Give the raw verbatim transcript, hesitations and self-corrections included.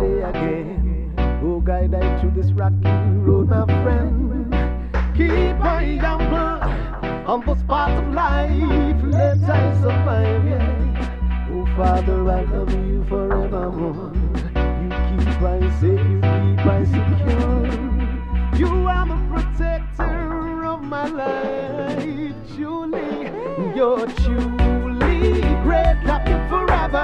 day again. Oh, guide I through this rocky road, my friend. Keep I humble on this part of life. Let I survive, yeah. Oh, Father, I love you forevermore. You keep I safe, you keep I secure. You are the protector of my life. Truly, you're true.